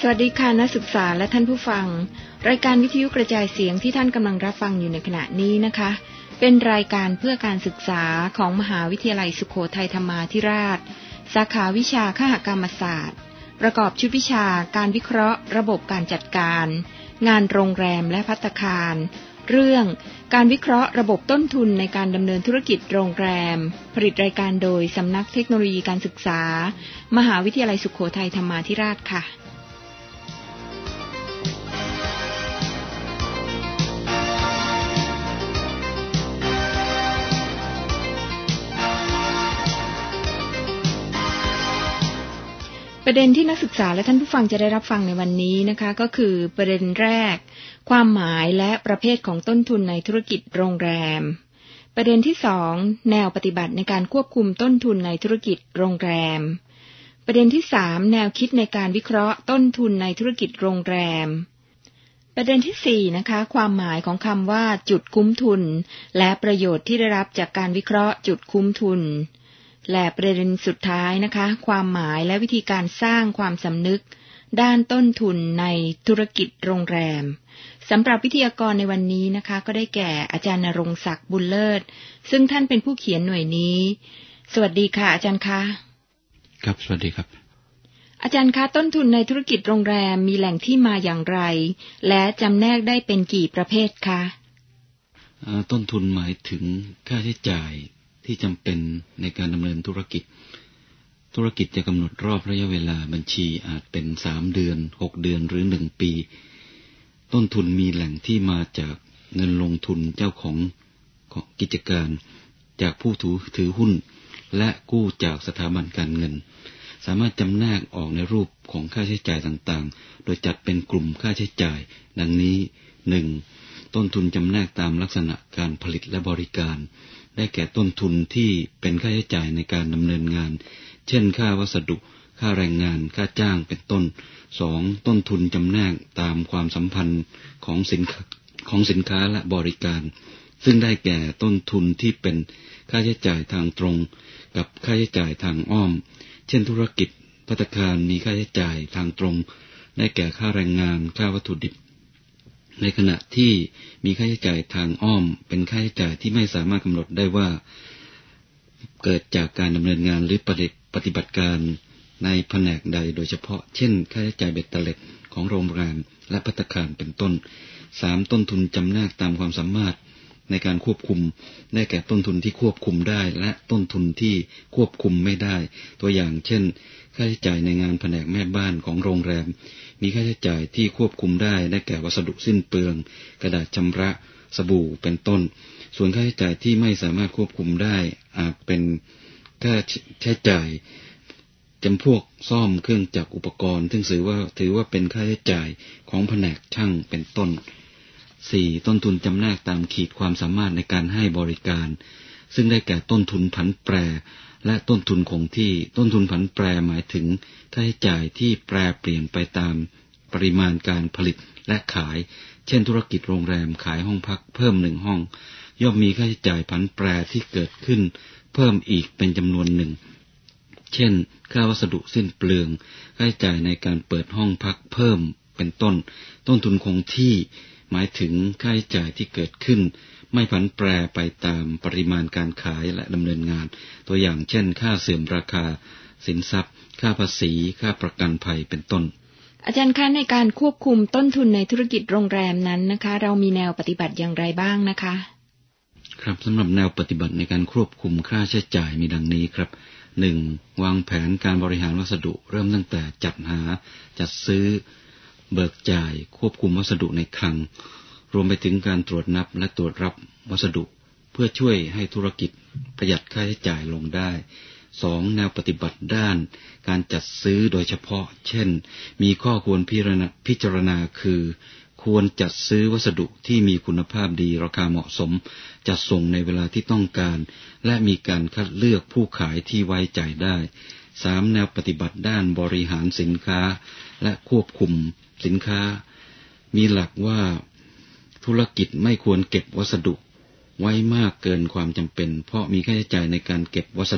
สวัสดีค่ะนักศึกษาและท่านผู้ฟังรายการวิทยุกระจายเสียงที่ท่านกำลังรับฟังอยู่ในขณะนี้นะคะเป็นรายการเพื่อการศึกษาของมหาวิทยาลัยสุโขทัยธรรมาธิราชสาขาวิชาคหกรรมศาสตร์ประกอบชุดวิชาการวิเคราะห์ระบบการจัดการงานโรงแรมและภัตตาคารเรื่องการวิเคราะห์ระบบต้นทุนในการดำเนินธุรกิจโรงแรมผลิตรายการโดยสำนักเทคโนโลยีการศึกษามหาวิทยาลัยสุโขทัยธรรมาธิราชค่ะประเด็นที่นักศึกษาและท่านผู้ฟังจะได้รับฟังในวันนี้นะคะก็คือประเด็นแรกความหมายและประเภทของต้นทุนในธุรกิจโรงแรมประเด็นที่2แนวปฏิบัติในการควบคุมต้นทุนในธุรกิจโรงแรมประเด็นที่3แนวคิดในการวิเคราะห์ต้นทุนในธุรกิจโรงแรมประเด็นที่4นะคะความหมายของคำว่าจุดคุ้มทุนและประโยชน์ที่ได้รับจากการวิเคราะห์จุดคุ้มทุนและประเด็นสุดท้ายนะคะความหมายและวิธีการสร้างความสำนึกด้านต้นทุนในธุรกิจโรงแรมสำหรับวิทยากรในวันนี้นะคะก็ได้แก่อาจารย์ณรงค์ศักดิ์บุญเลิศซึ่งท่านเป็นผู้เขียนหน่วยนี้สวัสดีค่ะอาจารย์คะครับสวัสดีครับอาจารย์คะต้นทุนในธุรกิจโรงแรมมีแหล่งที่มาอย่างไรและจำแนกได้เป็นกี่ประเภทคะต้นทุนหมายถึงค่าใช้จ่ายที่จำเป็นในการดำเนินธุรกิจจะกำหนดรอบระยะเวลาบัญชีอาจเป็น3 เดือน6 เดือนหรือ1 ปีต้นทุนมีแหล่งที่มาจากเงินลงทุนเจ้าของกิจการจากผู้ถือหุ้นและกู้จากสถาบันการเงินสามารถจำแนกออกในรูปของค่าใช้จ่ายต่างๆโดยจัดเป็นกลุ่มค่าใช้จ่ายดังนี้ 1. ต้นทุนจำแนกตามลักษณะการผลิตและบริการได้แก่ต้นทุนที่เป็นค่าใช้จ่ายในการดำเนินงานเช่นค่าวัสดุค่าแรงงานค่าจ้างเป็นต้น 2. ต้นทุนจำแนกตามความสัมพันธ์ของสินค้าและบริการซึ่งได้แก่ต้นทุนที่เป็นค่าใช้จ่ายทางตรงกับค่าใช้จ่ายทางอ้อมเช่นธุรกิจภัตตาคารมีค่าใช้จ่ายทางตรงได้แก่ค่าแรงงานค่าวัตถุดิบในขณะที่มีค่าใช้จ่ายทางอ้อมเป็นค่าใช้จ่ายที่ไม่สามารถกำหนดได้ว่าเกิดจากการดำเนินงานหรือปฏิบัติการในแผนกใดโดยเฉพาะเช่นค่าใช้จ่ายเบ็ดเตล็ดของโรงแรมและภัตตาคารเป็นต้น 3. ต้นทุนจำแนกตามความสามารถในการควบคุมได้แก่ต้นทุนที่ควบคุมได้และต้นทุนที่ควบคุมไม่ได้ตัวอย่างเช่นค่าใช้จ่ายในงานแผนกแม่บ้านของโรงแรมมีค่าใช้จ่ายที่ควบคุมได้แก่วัสดุสิ้นเปลืองกระดาษชำระสบู่เป็นต้นส่วนค่าใช้จ่ายที่ไม่สามารถควบคุมได้อาจเป็นค่าใช้จ่ายจำพวกซ่อมเครื่องจักรอุปกรณ์ซึ่งถือว่าเป็นค่าใช้จ่ายของแผนกช่างเป็นต้น 4. ต้นทุนจำแนกตามขีดความสามารถในการให้บริการซึ่งได้แก่ต้นทุนผันแปรและต้นทุนคงที่ต้นทุนผันแปรหมายถึงค่าใช้จ่ายที่แปรเปลี่ยนไปตามปริมาณการผลิตและขายเช่นธุรกิจโรงแรมขายห้องพักเพิ่ม1 ห้องย่อมมีค่าใช้จ่ายผันแปรที่เกิดขึ้นเพิ่มอีกเป็นจำนวนหนึ่งเช่นค่าวัสดุสิ้นเปลืองค่าใช้จ่ายในการเปิดห้องพักเพิ่มเป็นต้นทุนคงที่หมายถึงค่าใช้จ่ายที่เกิดขึ้นไม่ผันแปรไปตามปริมาณการขายและดำเนินงานตัวอย่างเช่นค่าเสื่อมราคาสินทรัพย์ค่าภาษีค่าประกันภัยเป็นต้นอาจารย์คะในการควบคุมต้นทุนในธุรกิจโรงแรมนั้นนะคะเรามีแนวปฏิบัติอย่างไรบ้างนะคะครับสำหรับแนวปฏิบัติในการควบคุมค่าใช้จ่ายมีดังนี้ครับ 1. วางแผนการบริหารวัสดุเริ่มตั้งแต่จัดหาจัดซื้อเบิกจ่ายควบคุมวัสดุในคลังรวมไปถึงการตรวจนับและตรวจรับวัสดุเพื่อช่วยให้ธุรกิจประหยัดค่าใช้จ่ายลงได้ 2. แนวปฏิบัติด้านการจัดซื้อโดยเฉพาะเช่นมีข้อควรพิจารณาคือควรจัดซื้อวัสดุที่มีคุณภาพดีราคาเหมาะสมจัดส่งในเวลาที่ต้องการและมีการคัดเลือกผู้ขายที่ไว้ใจได้ 3. แนวปฏิบัติด้านบริหารสินค้าและควบคุมสินค้ามีหลักว่าธุรกิจไม่ควรเก็บวัสดุไว้มากเกินความจำเป็นเพราะมีค่าใช้จ่ายในการเก็บวัสดุ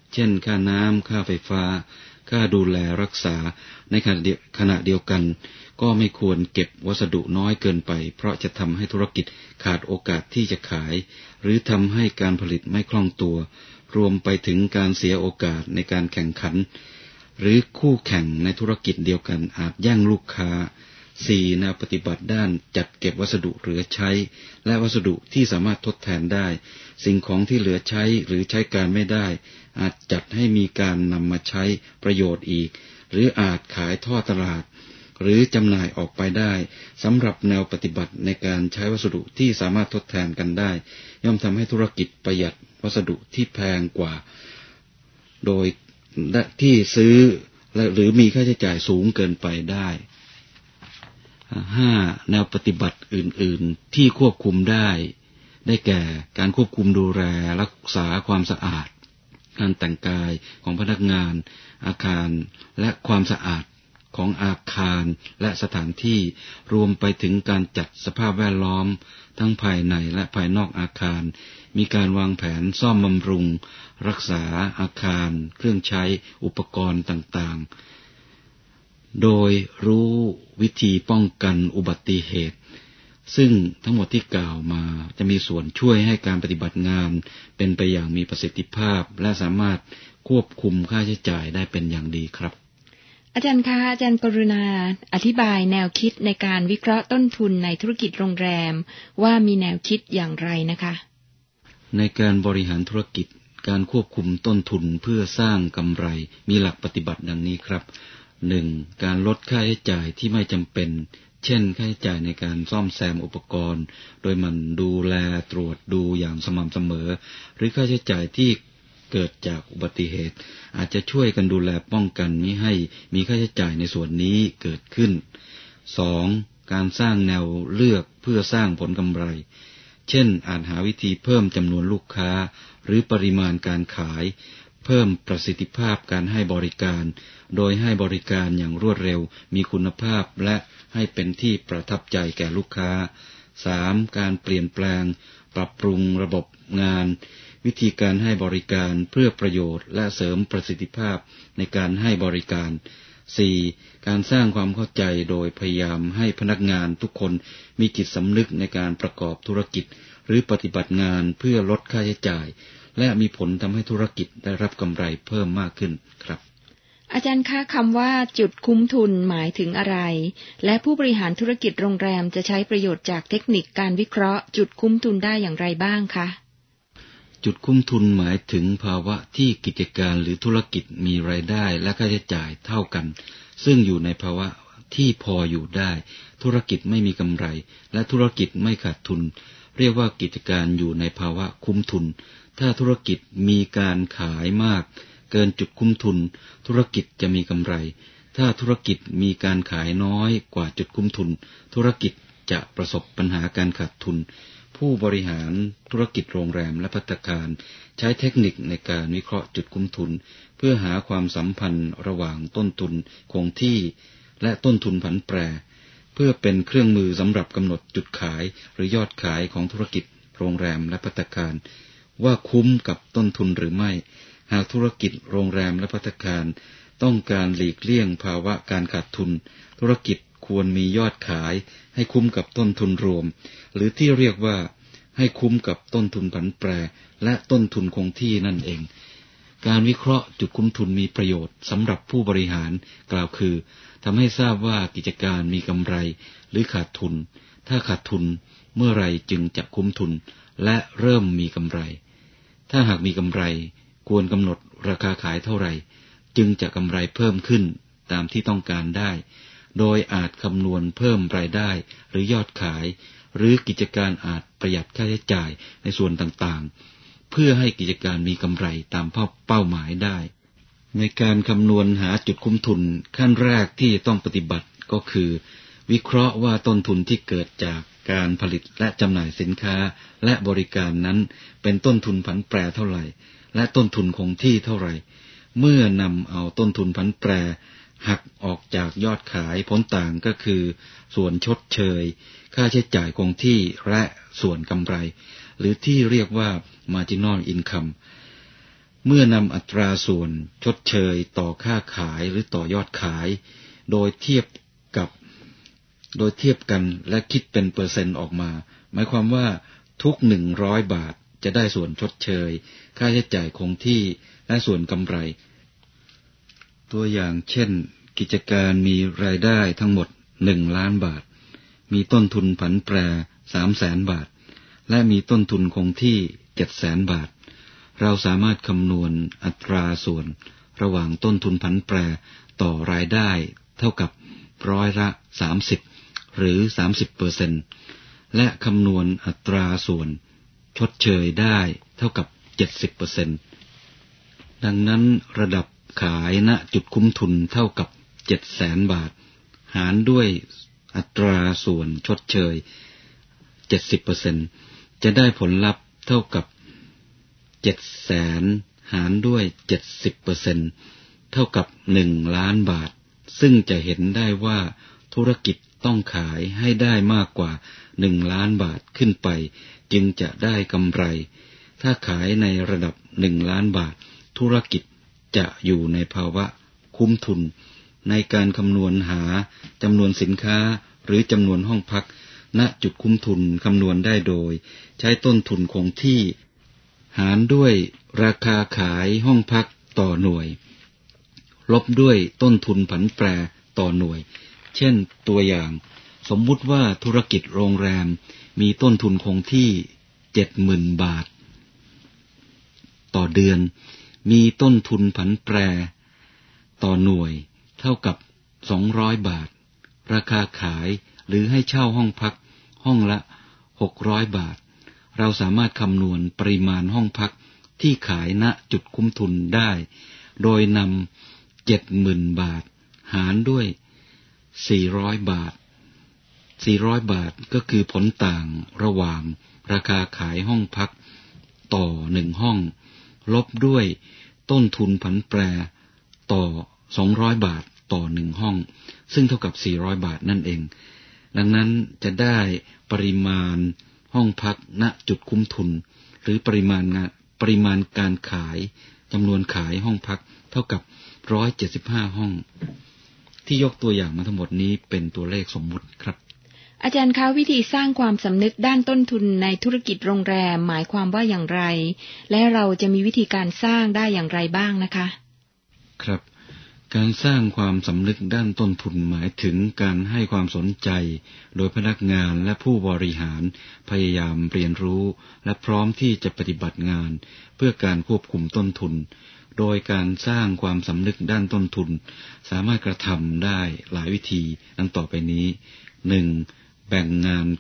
เช่นค่าน้ำค่าไฟฟ้าค่าดูแลรักษาในขณะเดียวกันก็ไม่ควรเก็บวัสดุน้อยเกินไปเพราะจะทำให้ธุรกิจขาดโอกาสที่จะขายหรือทำให้การผลิตไม่คล่องตัวรวมไปถึงการเสียโอกาสในการแข่งขันหรือคู่แข่งในธุรกิจเดียวกันอาจแย่งลูกค้า 4. แนวปฏิบัติด้านจัดเก็บวัสดุเหลือใช้และวัสดุที่สามารถทดแทนได้สิ่งของที่เหลือใช้หรือใช้การไม่ได้อาจจัดให้มีการนำมาใช้ประโยชน์อีกหรืออาจขายทอดตลาดหรือจำหน่ายออกไปได้สำหรับแนวปฏิบัติในการใช้วัสดุที่สามารถทดแทนกันได้ย่อมทำให้ธุรกิจประหยัดวัสดุที่แพงกว่าโดยที่ซื้อหรือมีค่าใช้จ่ายสูงเกินไปได้ 5. แนวปฏิบัติอื่นๆที่ควบคุมได้แก่การควบคุมดูแลรักษาความสะอาดการแต่งกายของพนักงานอาคารและความสะอาดของอาคารและสถานที่รวมไปถึงการจัดสภาพแวดล้อมทั้งภายในและภายนอกอาคารมีการวางแผนซ่อมบำรุงรักษาอาคารเครื่องใช้อุปกรณ์ต่างๆโดยรู้วิธีป้องกันอุบัติเหตุซึ่งทั้งหมดที่กล่าวมาจะมีส่วนช่วยให้การปฏิบัติงานเป็นไปอย่างมีประสิทธิภาพและสามารถควบคุมค่าใช้จ่ายได้เป็นอย่างดีครับอาจารย์คะอาจารย์กรุณาอธิบายแนวคิดในการวิเคราะห์ต้นทุนในธุรกิจโรงแรมว่ามีแนวคิดอย่างไรนะคะในการบริหารธุรกิจการควบคุมต้นทุนเพื่อสร้างกำไรมีหลักปฏิบัติดังนี้ครับ 1. การลดค่าใช้จ่ายที่ไม่จำเป็นเช่นค่าใช้จ่ายในการซ่อมแซมอุปกรณ์โดยมันดูแลตรวจดูอย่างสม่ำเสมอหรือค่าใช้จ่ายที่เกิดจากอุบัติเหตุอาจจะช่วยกันดูแลป้องกันมิให้มีค่าใช้จ่ายในส่วนนี้เกิดขึ้น 2. การสร้างแนวเลือกเพื่อสร้างผลกำไรเช่นอาจหาวิธีเพิ่มจำนวนลูกค้าหรือปริมาณการขายเพิ่มประสิทธิภาพการให้บริการโดยให้บริการอย่างรวดเร็วมีคุณภาพและให้เป็นที่ประทับใจแก่ลูกค้า 3. การเปลี่ยนแปลงปรับปรุงระบบงานวิธีการให้บริการเพื่อประโยชน์และเสริมประสิทธิภาพในการให้บริการ 4. การสร้างความเข้าใจโดยพยายามให้พนักงานทุกคนมีจิตสำนึกในการประกอบธุรกิจหรือปฏิบัติงานเพื่อลดค่าใช้จ่ายและมีผลทำให้ธุรกิจได้รับกำไรเพิ่มมากขึ้นครับอาจารย์คะคำว่าจุดคุ้มทุนหมายถึงอะไรและผู้บริหารธุรกิจโรงแรมจะใช้ประโยชน์จากเทคนิคการวิเคราะห์จุดคุ้มทุนได้อย่างไรบ้างคะจุดคุ้มทุนหมายถึงภาวะที่กิจการหรือธุรกิจมีรายได้และค่าใช้จ่ายเท่ากันซึ่งอยู่ในภาวะที่พออยู่ได้ธุรกิจไม่มีกำไรและธุรกิจไม่ขาดทุนเรียกว่ากิจการอยู่ในภาวะคุ้มทุนถ้าธุรกิจมีการขายมากเกินจุดคุ้มทุนธุรกิจจะมีกำไรถ้าธุรกิจมีการขายน้อยกว่าจุดคุ้มทุนธุรกิจจะประสบปัญหาการขาดทุนผู้บริหารธุรกิจโรงแรมและภัตตาคารใช้เทคนิคในการวิเคราะห์จุดคุ้มทุนเพื่อหาความสัมพันธ์ระหว่างต้นทุนคงที่และต้นทุนผันแปรเพื่อเป็นเครื่องมือสำหรับกำหนดจุดขายหรือยอดขายของธุรกิจโรงแรมและภัตตาคารว่าคุ้มกับต้นทุนหรือไม่หากธุรกิจโรงแรมและภัตตาคารต้องการหลีกเลี่ยงภาวะการขาดทุนธุรกิจควรมียอดขายให้คุ้มกับต้นทุนรวมหรือที่เรียกว่าให้คุ้มกับต้นทุนผันแปรและต้นทุนคงที่นั่นเองการวิเคราะห์จุดคุ้มทุนมีประโยชน์สำหรับผู้บริหารกล่าวคือทำให้ทราบว่ากิจการมีกำไรหรือขาดทุนถ้าขาดทุนเมื่อไรจึงจะคุ้มทุนและเริ่มมีกำไรถ้าหากมีกำไรควรกำหนดราคาขายเท่าไหร่จึงจะกำไรเพิ่มขึ้นตามที่ต้องการได้โดยอาจคำนวณเพิ่มรายได้หรือยอดขายหรือกิจการอาจประหยัดค่าใช้จ่ายในส่วนต่างๆเพื่อให้กิจการมีกำไรตามเป้าหมายได้ในการคำนวณหาจุดคุ้มทุนขั้นแรกที่ต้องปฏิบัติก็คือวิเคราะห์ว่าต้นทุนที่เกิดจากการผลิตและจำหน่ายสินค้าและบริการนั้นเป็นต้นทุนผันแปรเท่าไหร่และต้นทุนคงที่เท่าไหร่เมื่อนำเอาต้นทุนผันแปรหักออกจากยอดขายผลต่างก็คือส่วนชดเชยค่าใช้จ่ายคงที่และส่วนกำไรหรือที่เรียกว่า marginal income เมื่อนำอัตราส่วนชดเชยต่อค่าขายหรือต่อยอดขายโดยเทียบกันและคิดเป็นเปอร์เซ็นต์ออกมาหมายความว่าทุก100 บาทจะได้ส่วนชดเชยค่าใช้จ่ายคงที่และส่วนกำไรตัวอย่างเช่นกิจการมีรายได้ทั้งหมด1 ล้านบาทมีต้นทุนผันแปร 300,000 บาทและมีต้นทุนคงที่ 700,000 บาทเราสามารถคำนวณอัตราส่วนระหว่างต้นทุนผันแปรต่อรายได้เท่ากับ30%หรือ 30% และคำนวณอัตราส่วนชดเชยได้เท่ากับ 70% ดังนั้นระดับขายณจุดคุ้มทุนเท่ากับ 700,000 บาทหารด้วยอัตราส่วนชดเชย 70% จะได้ผลลัพธ์เท่ากับ 700,000 หารด้วย 70% เท่ากับ1 ล้านบาทซึ่งจะเห็นได้ว่าธุรกิจต้องขายให้ได้มากกว่า1 ล้านบาทขึ้นไปจึงจะได้กำไรถ้าขายในระดับ1 ล้านบาทธุรกิจจะอยู่ในภาวะคุ้มทุนในการคำนวณหาจำนวนสินค้าหรือจำนวนห้องพักณจุดคุ้มทุนคำนวณได้โดยใช้ต้นทุนคงที่หารด้วยราคาขายห้องพักต่อหน่วยลบด้วยต้นทุนผันแปรต่อหน่วยเช่นตัวอย่างสมมุติว่าธุรกิจโรงแรมมีต้นทุนคงที่ 70,000 บาทต่อเดือนมีต้นทุนผันแปรต่อหน่วยเท่ากับ200 บาทราคาขายหรือให้เช่าห้องพักห้องละ600 บาทเราสามารถคำนวณปริมาณห้องพักที่ขายณจุดคุ้มทุนได้โดยนำ 70,000 บาทหารด้วย400 บาท400 บาทก็คือผลต่างระหว่างราคาขายห้องพักต่อ1ห้องลบด้วยต้นทุนผันแปรต่อ200 บาทต่อ1ห้องซึ่งเท่ากับ400 บาทนั่นเองดังนั้นจะได้ปริมาณห้องพักณจุดคุ้มทุนหรือปริมาณการขายจำนวนขายห้องพักเท่ากับ175ห้องที่ยกตัวอย่างมาทั้งหมดนี้เป็นตัวเลขสมมุติครับอาจารย์คะวิธีสร้างความสำนึกด้านต้นทุนในธุรกิจโรงแรมหมายความว่าอย่างไรและเราจะมีวิธีการสร้างได้อย่างไรบ้างนะคะครับการสร้างความสำนึกด้านต้นทุนหมายถึงการให้ความสนใจโดยพนักงานและผู้บริหารพยายามเรียนรู้และพร้อมที่จะปฏิบัติงานเพื่อการควบคุมต้นทุนโดยการสร้างความสำนึกด้านต้นทุนสามารถกระทำได้หลายวิธีดังต่อไปนี้ 1. แบ่งงาน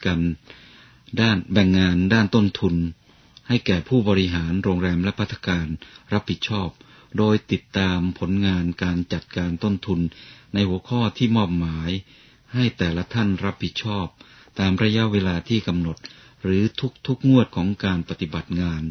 ด้านต้นทุนให้แก่ผู้บริหารโรงแรมและภัตตาคารรับผิดชอบโดยติดตามผลงานการจัดการต้นทุนในหัวข้อที่มอบหมายให้แต่ละท่านรับผิดชอบตามระยะเวลาที่กำหนดหรือทุกงวดของการปฏิบัติงาน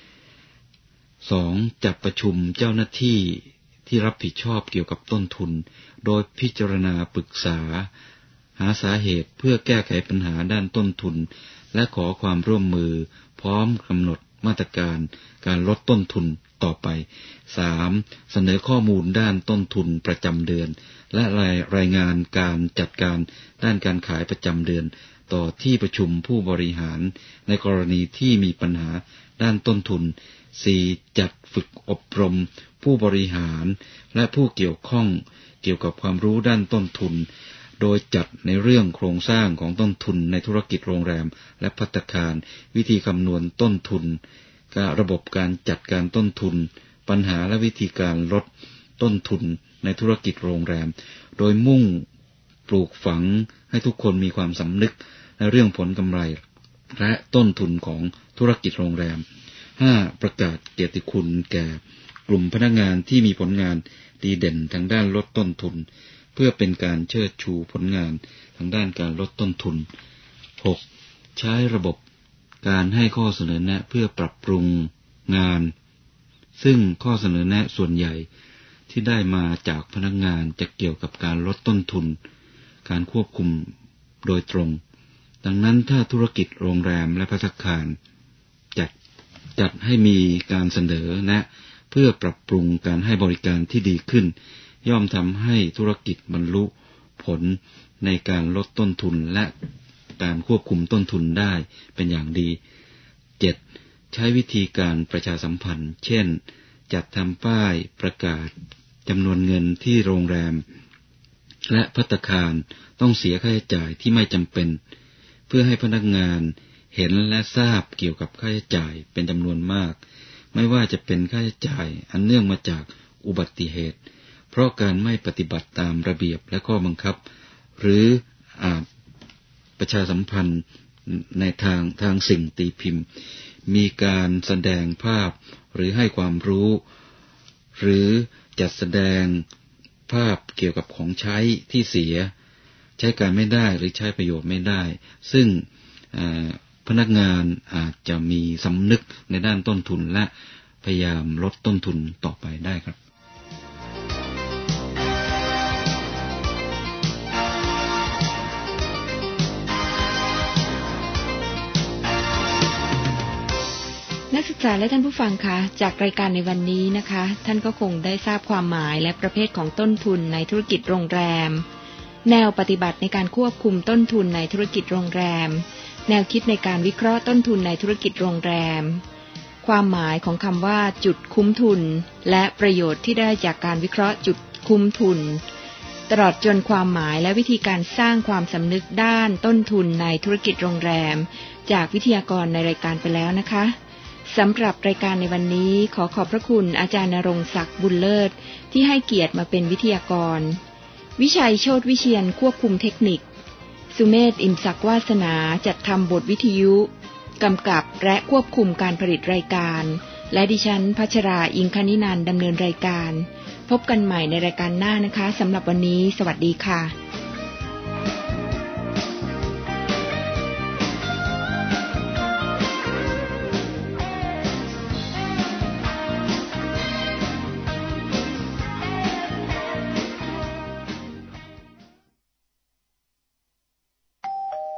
2. จัดประชุมเจ้าหน้าที่ที่รับผิดชอบเกี่ยวกับต้นทุนโดยพิจารณาปรึกษาหาสาเหตุเพื่อแก้ไขปัญหาด้านต้นทุนและขอความร่วมมือพร้อมกำหนดมาตรการการลดต้นทุนต่อไป 3. เสนอข้อมูลด้านต้นทุนประจำเดือนและรายงานการจัดการด้านการขายประจำเดือนต่อที่ประชุมผู้บริหารในกรณีที่มีปัญหาด้านต้นทุน 4. จัดฝึกอบรมผู้บริหารและผู้เกี่ยวข้องเกี่ยวกับความรู้ด้านต้นทุนโดยจัดในเรื่องโครงสร้างของต้นทุนในธุรกิจโรงแรมและภัตตาคารวิธีคำนวณต้นทุนระบบการจัดการต้นทุนปัญหาและวิธีการลดต้นทุนในธุรกิจโรงแรมโดยมุ่งปลูกฝังให้ทุกคนมีความสำนึกในเรื่องผลกำไรและต้นทุนของธุรกิจโรงแรม 5. ประกาศเกียรติคุณแก่กลุ่มพนักงานที่มีผลงานดีเด่นทางด้านลดต้นทุนเพื่อเป็นการเชิดชูผลงานทางด้านการลดต้นทุน 6. ใช้ระบบการให้ข้อเสนอแนะเพื่อปรับปรุงงานซึ่งข้อเสนอแนะส่วนใหญ่ที่ได้มาจากพนักงานจะเกี่ยวกับการลดต้นทุนการควบคุมโดยตรงดังนั้นถ้าธุรกิจโรงแรมและภัตตาคารจัดให้มีการเสนอแนะเพื่อปรับปรุงการให้บริการที่ดีขึ้นย่อมทำให้ธุรกิจบรรลุผลในการลดต้นทุนและการควบคุมต้นทุนได้เป็นอย่างดี 7. ใช้วิธีการประชาสัมพันธ์เช่นจัดทำป้ายประกาศจำนวนเงินที่โรงแรมและภัตตาคารต้องเสียค่าใช้จ่ายที่ไม่จำเป็นเพื่อให้พนักงานเห็นและทราบเกี่ยวกับค่าใช้จ่ายเป็นจำนวนมากไม่ว่าจะเป็นค่าใช้จ่ายอันเนื่องมาจากอุบัติเหตุเพราะการไม่ปฏิบัติตามระเบียบและข้อบังคับหรือประชาสัมพันธ์ในทางสิ่งตีพิมพ์มีการแสดงภาพหรือให้ความรู้หรือจัดแสดงภาพเกี่ยวกับของใช้ที่เสียใช้การไม่ได้หรือใช้ประโยชน์ไม่ได้ซึ่งพนักงานอาจจะมีสำนึกในด้านต้นทุนและพยายามลดต้นทุนต่อไปได้ครับนักศึกษาและท่านผู้ฟังคะจากรายการในวันนี้นะคะท่านก็คงได้ทราบความหมายและประเภทของต้นทุนในธุรกิจโรงแรมแนวปฏิบัติในการควบคุมต้นทุนในธุรกิจโรงแรมแนวคิดในการวิเคราะห์ต้นทุนในธุรกิจโรงแรมความหมายของคำว่าจุดคุ้มทุนและประโยชน์ที่ได้จากการวิเคราะห์จุดคุ้มทุนตลอดจนความหมายและวิธีการสร้างความสำนึกด้านต้นทุนในธุรกิจโรงแรมจากวิทยากรในรายการไปแล้วนะคะสำหรับรายการในวันนี้ขอขอบพระคุณอาจารย์ณรงค์ศักดิ์บุญเลิศที่ให้เกียรติมาเป็นวิทยากรวิชัยโชติวิเชียรควบคุมเทคนิคสุเมธ อิ่มศักดิ์วาสนาจัดทำบทวิทยุกำกับและควบคุมการผลิตรายการและดิฉันพัชราอิงคณินันท์ดำเนินรายการพบกันใหม่ในรายการหน้านะคะสำหรับวันนี้สวัสดีค่ะ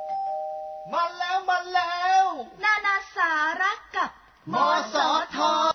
มาแล้วนานาสาระกับมสท